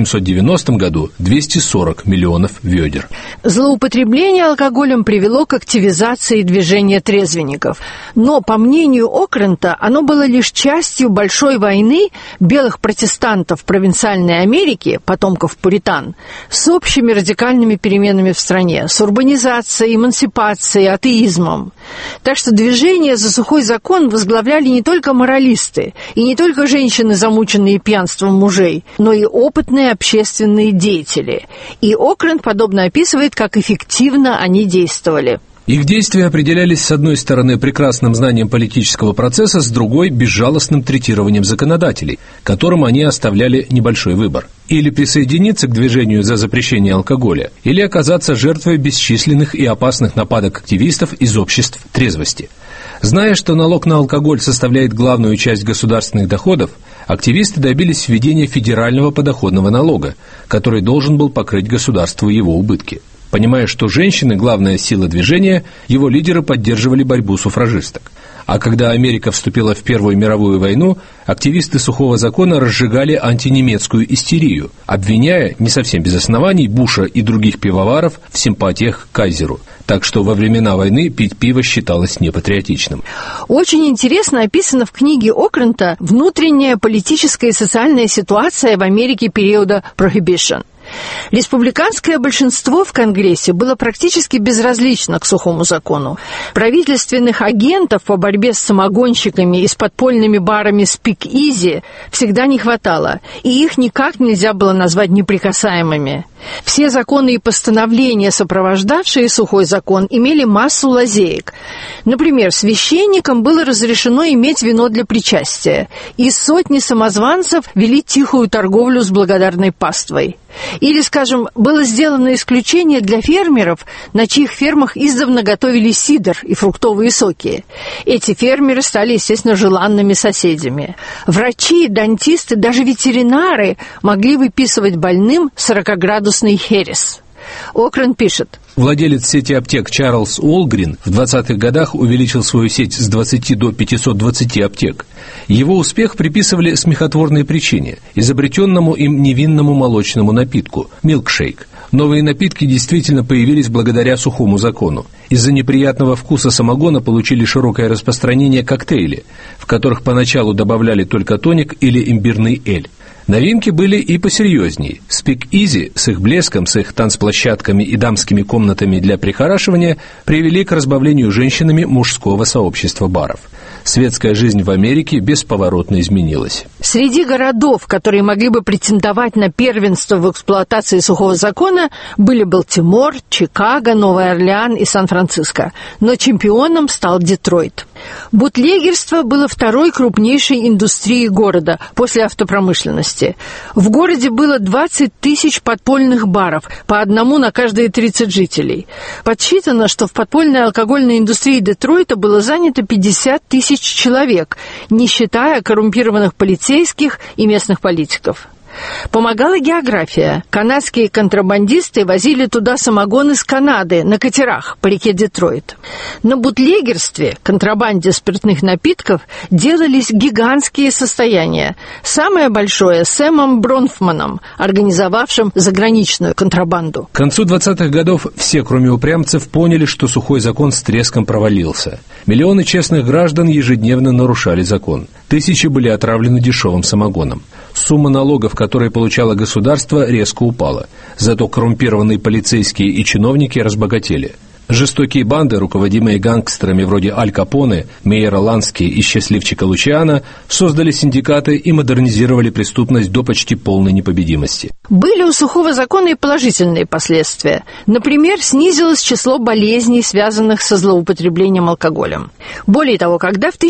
1890 году 240 миллионов ведер. Злоупотребление алкоголем привело к активизации движения трезвенников. Но, по мнению Окрента, оно было лишь частью большой войны белых протестантов провинциальной Америки, потомков пуритан, с общими радикальными переменами в стране, с урбанизацией, эмансипацией, атеизмом. Так что движение за сухой закон возглавляли не только моралисты и не только женщины, замученные пьянством мужей, но и опытные общественные деятели. И Окрент подобно описывает, как эффективно они действовали. Их действия определялись, с одной стороны, прекрасным знанием политического процесса, с другой – безжалостным третированием законодателей, которым они оставляли небольшой выбор. Или присоединиться к движению за запрещение алкоголя, или оказаться жертвой бесчисленных и опасных нападок активистов из обществ трезвости. Зная, что налог на алкоголь составляет главную часть государственных доходов, активисты добились введения федерального подоходного налога, который должен был покрыть государству его убытки. Понимая, что женщины – главная сила движения, его лидеры поддерживали борьбу суфражисток. А когда Америка вступила в Первую мировую войну, активисты сухого закона разжигали антинемецкую истерию, обвиняя, не совсем без оснований, Буша и других пивоваров в симпатиях к кайзеру. Так что во времена войны пить пиво считалось непатриотичным. Очень интересно описана в книге Окрента внутренняя политическая и социальная ситуация в Америке периода Prohibition. Республиканское большинство в Конгрессе было практически безразлично к сухому закону. Правительственных агентов по борьбе с самогонщиками и с подпольными барами Speak Easy всегда не хватало, и их никак нельзя было назвать неприкасаемыми. Все законы и постановления, сопровождавшие сухой закон, имели массу лазеек. Например, священникам было разрешено иметь вино для причастия, и сотни самозванцев вели тихую торговлю с благодарной паствой. Или, скажем, было сделано исключение для фермеров, на чьих фермах издавна готовили сидр и фруктовые соки. Эти фермеры стали, естественно, желанными соседями. Врачи, дантисты, даже ветеринары могли выписывать больным 40-градусный херес. Окрент пишет. Владелец сети аптек Чарльз Уолгрин в 20-х годах увеличил свою сеть с 20 до 520 аптек. Его успех приписывали смехотворной причине – изобретенному им невинному молочному напитку – милкшейк. Новые напитки действительно появились благодаря сухому закону. Из-за неприятного вкуса самогона получили широкое распространение коктейли, в которых поначалу добавляли только тоник или имбирный эль. Новинки были и посерьезней. Speak Easy с их блеском, с их танцплощадками и дамскими комнатами для прихорашивания привели к разбавлению женщинами мужского сообщества баров. Светская жизнь в Америке бесповоротно изменилась. Среди городов, которые могли бы претендовать на первенство в эксплуатации сухого закона, были Балтимор, Чикаго, Новый Орлеан и Сан-Франциско. Но чемпионом стал Детройт. Бутлегерство было второй крупнейшей индустрией города после автопромышленности. В городе было 20 тысяч подпольных баров, по одному на каждые 30 жителей. Подсчитано, что в подпольной алкогольной индустрии Детройта было занято 50 тысяч человек, не считая коррумпированных полицейских и местных политиков. Помогала география. Канадские контрабандисты возили туда самогон из Канады на катерах по реке Детройт. На бутлегерстве, контрабанде спиртных напитков, делались гигантские состояния. Самое большое – Сэмом Бронфманом, организовавшим заграничную контрабанду. К концу 20-х годов все, кроме упрямцев, поняли, что сухой закон с треском провалился. Миллионы честных граждан ежедневно нарушали закон. Тысячи были отравлены дешевым самогоном. Сумма налогов, которые получало государство, резко упала. Зато коррумпированные полицейские и чиновники разбогатели. Жестокие банды, руководимые гангстерами вроде Аль Капоне, Мейера Лански и счастливчика Лучиано, создали синдикаты и модернизировали преступность до почти полной непобедимости. Были у сухого закона и положительные последствия. Например, снизилось число болезней, связанных со злоупотреблением алкоголем. Более того, когда в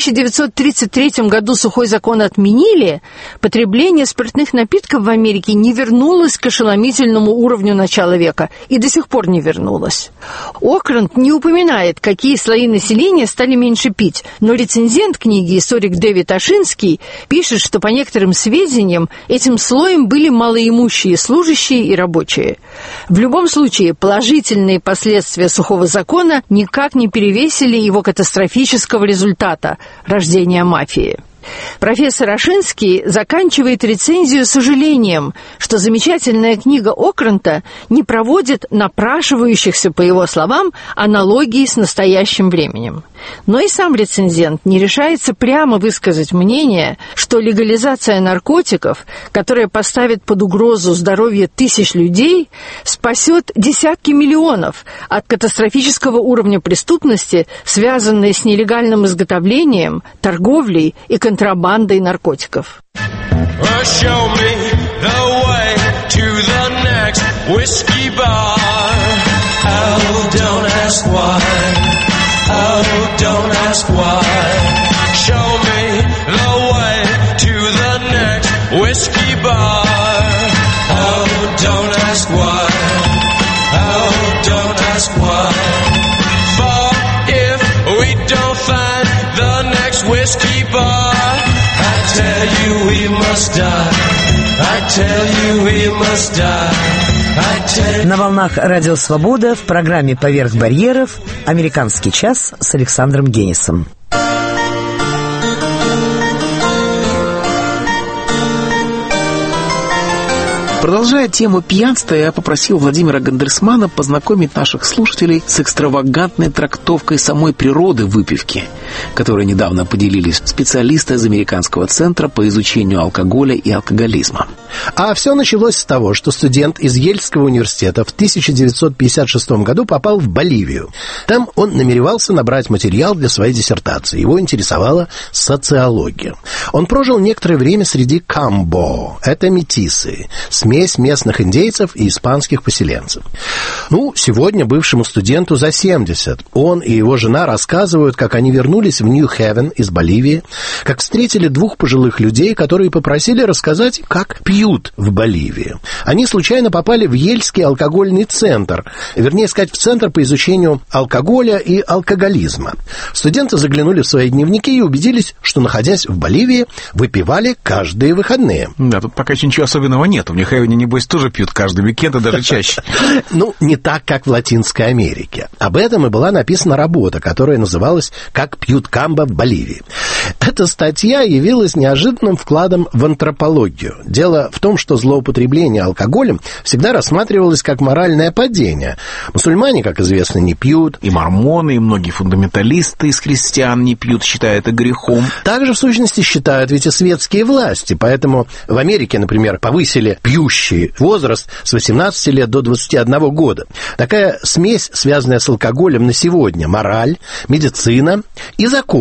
1933 году сухой закон отменили, потребление спиртных напитков в Америке не вернулось к ошеломительному уровню начала века и до сих пор не вернулось. Окрант не упоминает, какие слои населения стали меньше пить, но рецензент книги, историк Дэвид Ашинский, пишет, что по некоторым сведениям этим слоем были малоимущие служащие и рабочие. В любом случае, положительные последствия сухого закона никак не перевесили его катастрофического результата – рождения мафии. Профессор Ашинский заканчивает рецензию сожалением, что замечательная книга Окранта не проводит напрашивающихся, по его словам, аналогий с настоящим временем. Но и сам рецензент не решается прямо высказать мнение, что легализация наркотиков, которая поставит под угрозу здоровье тысяч людей, спасет десятки миллионов от катастрофического уровня преступности, связанной с нелегальным изготовлением, торговлей и контрабандой наркотиков. Oh, don't ask why. Show me the way to the next whiskey bar. Oh, don't ask why. Oh, don't ask why. For if we don't find the next whiskey bar, I tell you we must die. I tell you we must die. На волнах Радио Свобода в программе «Поверх барьеров» «Американский час» с Александром Генисом. Продолжая тему пьянства, я попросил Владимира Гандерсмана познакомить наших слушателей с экстравагантной трактовкой самой природы выпивки, которой недавно поделились специалисты из Американского центра по изучению алкоголя и алкоголизма. А все началось с того, что студент из Ельского университета в 1956 году попал в Боливию. Там он намеревался набрать материал для своей диссертации. Его интересовала социология. Он прожил некоторое время среди камбо. Это метисы, смесь местных индейцев и испанских поселенцев. Сегодня бывшему студенту за 70. Он и его жена рассказывают, как они вернулись в Нью-Хевен из Боливии, как встретили двух пожилых людей, которые попросили рассказать, как пьют в Боливии. Они случайно попали в Ельский алкогольный центр, вернее сказать, в Центр по изучению алкоголя и алкоголизма. Студенты заглянули в свои дневники и убедились, что, находясь в Боливии, выпивали каждые выходные. Да, тут пока еще ничего особенного нет. В Нью-Хевене, небось, тоже пьют каждый уикенд, и даже чаще. Не так, как в Латинской Америке. Об этом и была написана работа, которая называлась «Как пьют камбо в Боливии». Эта статья явилась неожиданным вкладом в антропологию. Дело в том, что злоупотребление алкоголем всегда рассматривалось как моральное падение. Мусульмане, как известно, не пьют. И мормоны, и многие фундаменталисты из христиан не пьют, считая это грехом. Также, в сущности, считают ведь и светские власти. Поэтому в Америке, например, повысили пьющий возраст с 18 лет до 21 года. Такая смесь, связанная с алкоголем на сегодня, мораль, медицина и закон.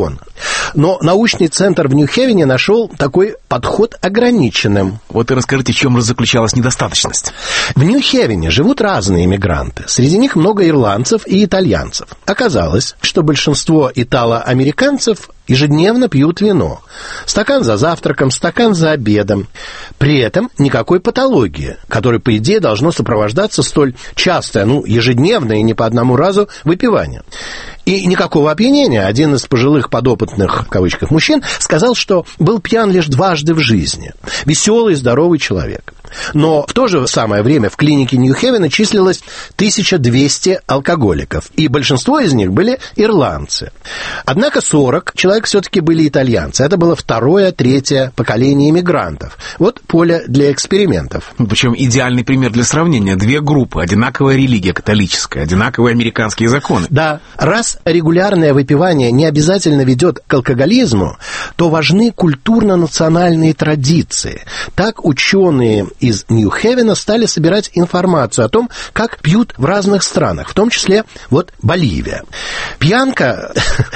Но научный центр в Нью-Хевене нашел такой подход ограниченным. Вот и расскажите, в чем же заключалась недостаточность. В Нью-Хевене живут разные иммигранты. Среди них много ирландцев и итальянцев. Оказалось, что большинство итало-американцев ежедневно пьют вино. Стакан за завтраком, стакан за обедом. При этом никакой патологии, которой, по идее, должно сопровождаться столь частое, ежедневное и не по одному разу выпивание. И никакого опьянения. Один из пожилых подопытных, в кавычках, мужчин сказал, что был пьян лишь дважды в жизни. Веселый, здоровый человек. Но в то же самое время в клинике Нью-Хевена числилось 1200 алкоголиков, и большинство из них были ирландцы. Однако 40 человек все-таки были итальянцы. Это было второе, третье поколение иммигрантов. Вот поле для экспериментов. Причем идеальный пример для сравнения. Две группы, одинаковая религия католическая, одинаковые американские законы. Да, раз регулярное выпивание не обязательно ведет к алкоголизму, то важны культурно-национальные традиции. Так ученые из Нью-Хевена стали собирать информацию о том, как пьют в разных странах, в том числе вот Боливия. Пьянка,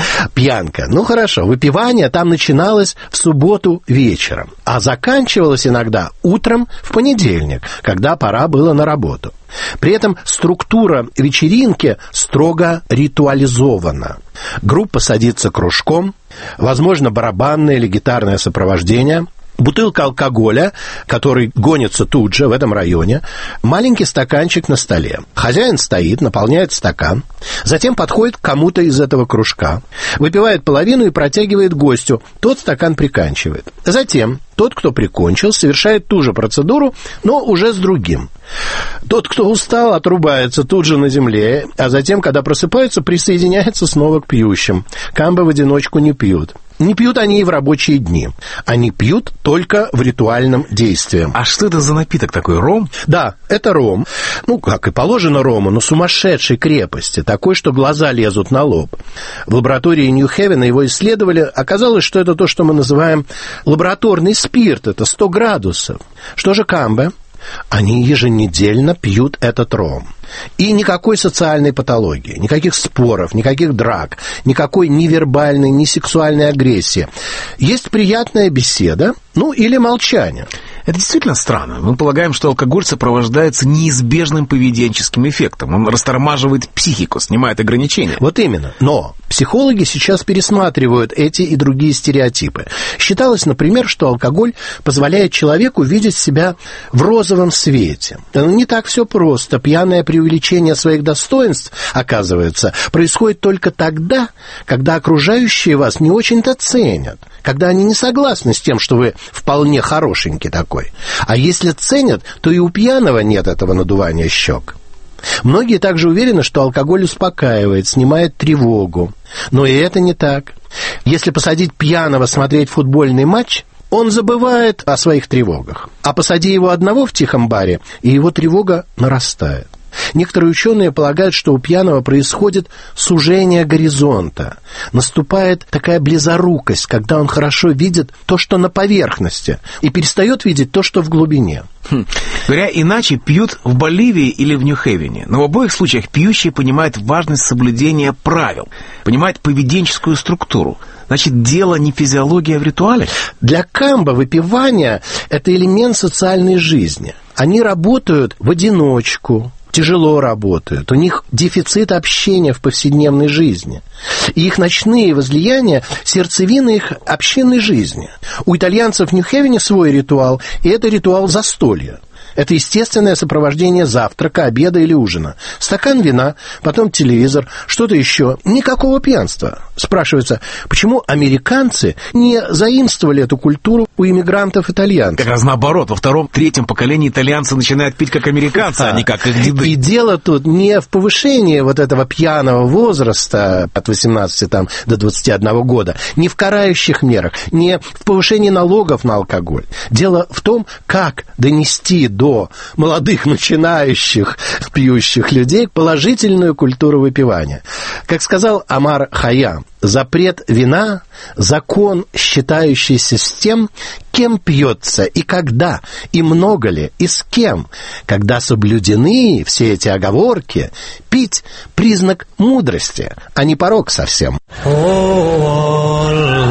хорошо, выпивание там начиналось в субботу вечером, а заканчивалось иногда утром в понедельник, когда пора было на работу. При этом структура вечеринки строго ритуализована. Группа садится кружком, возможно, барабанное или гитарное сопровождение, бутылка алкоголя, который гонится тут же, в этом районе, маленький стаканчик на столе. Хозяин стоит, наполняет стакан, затем подходит к кому-то из этого кружка, выпивает половину и протягивает гостю. Тот стакан приканчивает. Затем тот, кто прикончил, совершает ту же процедуру, но уже с другим. Тот, кто устал, отрубается тут же на земле, а затем, когда просыпается, присоединяется снова к пьющим. Камбы в одиночку не пьют. Не пьют они и в рабочие дни. Они пьют только в ритуальном действии. А что это за напиток такой, ром? Да, это ром. Как и положено рому, но сумасшедшей крепости, такой, что глаза лезут на лоб. В лаборатории Нью-Хевена его исследовали. Оказалось, что это то, что мы называем лабораторный спирт. Это 100 градусов. Что же камбы? Они еженедельно пьют этот ром. И никакой социальной патологии, никаких споров, никаких драк, никакой ни вербальной, ни сексуальной агрессии. Есть приятная беседа, или молчание. Это действительно странно. Мы полагаем, что алкоголь сопровождается неизбежным поведенческим эффектом. Он растормаживает психику, снимает ограничения. Вот именно. Но психологи сейчас пересматривают эти и другие стереотипы. Считалось, например, что алкоголь позволяет человеку видеть себя в розовом свете. Но не так все просто. Пьяное преувеличение своих достоинств, оказывается, происходит только тогда, когда окружающие вас не очень-то ценят, когда они не согласны с тем, что вы вполне хорошенький такой. А если ценят, то и у пьяного нет этого надувания щек. Многие также уверены, что алкоголь успокаивает, снимает тревогу. Но и это не так. Если посадить пьяного смотреть футбольный матч, он забывает о своих тревогах. А посади его одного в тихом баре, и его тревога нарастает. Некоторые ученые полагают, что у пьяного происходит сужение горизонта. Наступает такая близорукость, когда он хорошо видит то, что на поверхности, и перестает видеть то, что в глубине. Говоря иначе, пьют в Боливии или в Нью-Хевене. Но в обоих случаях пьющие понимают важность соблюдения правил, понимают поведенческую структуру. Значит, дело не физиология в ритуале? Для камбо выпивание – это элемент социальной жизни. Они работают в одиночку, тяжело работают, у них дефицит общения в повседневной жизни. И их ночные возлияния – сердцевина их общинной жизни. У итальянцев в Нью-Хевене свой ритуал, и это ритуал застолья. Это естественное сопровождение завтрака, обеда или ужина. Стакан вина, потом телевизор, что-то еще. Никакого пьянства. Спрашивается, почему американцы не заимствовали эту культуру у иммигрантов-итальянцев? Как раз наоборот. Во втором-третьем поколении итальянцы начинают пить как американцы, а не как их деды. И дело тут не в повышении вот этого пьяного возраста от 18 до 21 года, не в карающих мерах, не в повышении налогов на алкоголь. Дело в том, как донести до молодых начинающих пьющих людей положительную культуру выпивания. Как сказал Омар Хайям, запрет вина – закон, считающийся с тем, кем пьется и когда, и много ли, и с кем. Когда соблюдены все эти оговорки, пить – признак мудрости, а не порок совсем.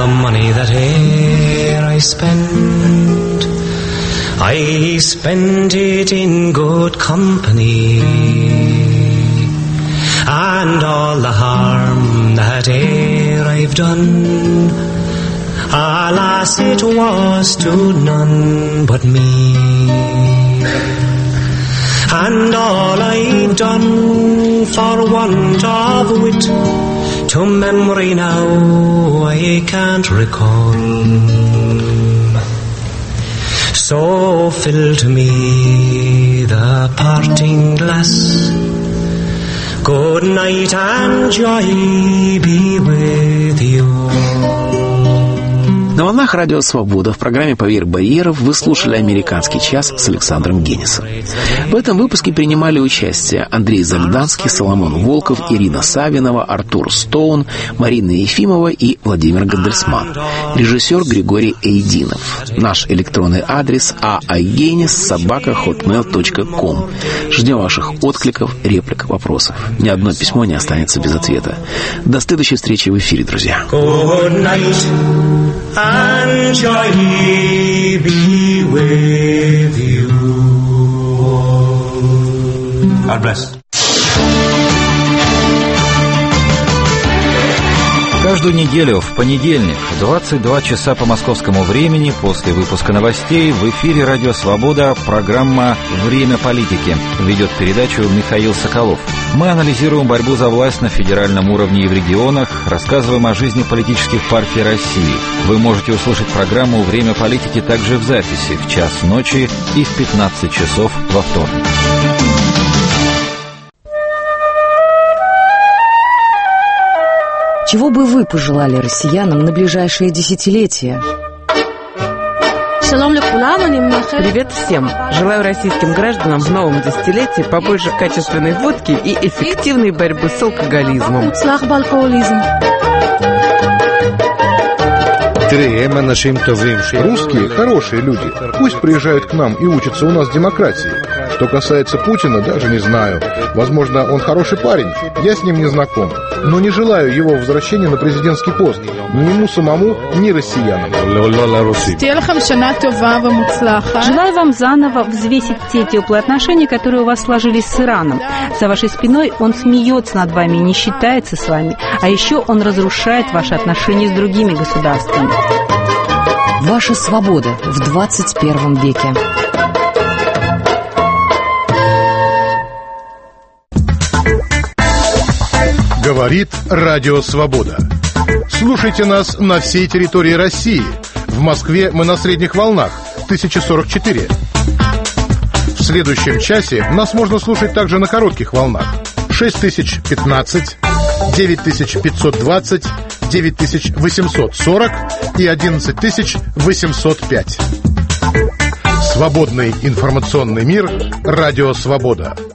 that ere I spent it in good company, and all the harm that ere I've done, alas, it was to none but me. And all I've done for want of wit, to memory now I can't recall. So fill to me the parting glass. Good night and joy be with you. На волнах Радио Свобода в программе «Поверь Барьеров» вы слушали «Американский час» с Александром Генисом. В этом выпуске принимали участие Андрей Зальданский, Соломон Волков, Ирина Савинова, Артур Стоун, Марина Ефимова и Владимир Гандельсман. Режиссер Григорий Эйдинов. Наш электронный адрес aagenis@hotmail.com. Ждем ваших откликов, реплик, вопросов. Ни одно письмо не останется без ответа. До следующей встречи в эфире, друзья. And joy be with you. God bless. Каждую неделю в понедельник в 22 часа по московскому времени после выпуска новостей в эфире «Радио Свобода» программа «Время политики». Ведет передачу Михаил Соколов. Мы анализируем борьбу за власть на федеральном уровне и в регионах, рассказываем о жизни политических партий России. Вы можете услышать программу «Время политики» также в записи в час ночи и в 15 часов во вторник. Чего бы вы пожелали россиянам на ближайшие десятилетия? Привет всем! Желаю российским гражданам в новом десятилетии побольше качественной водки и эффективной борьбы с алкоголизмом. Русские хорошие люди. Пусть приезжают к нам и учатся у нас демократии. Что касается Путина, даже не знаю. Возможно, он хороший парень, я с ним не знаком. Но не желаю его возвращения на президентский пост. Ни ему самому, ни россиянам. Желаю вам заново взвесить те теплые отношения, которые у вас сложились с Ираном. За вашей спиной он смеется над вами и не считается с вами. А еще он разрушает ваши отношения с другими государствами. Ваша свобода в 21 веке. Говорит Радио Свобода. Слушайте нас на всей территории России. В Москве мы на средних волнах 1044. В следующем часе нас можно слушать также на коротких волнах 6015, 9520, 9840 и 11805. Свободный информационный мир. Радио Свобода.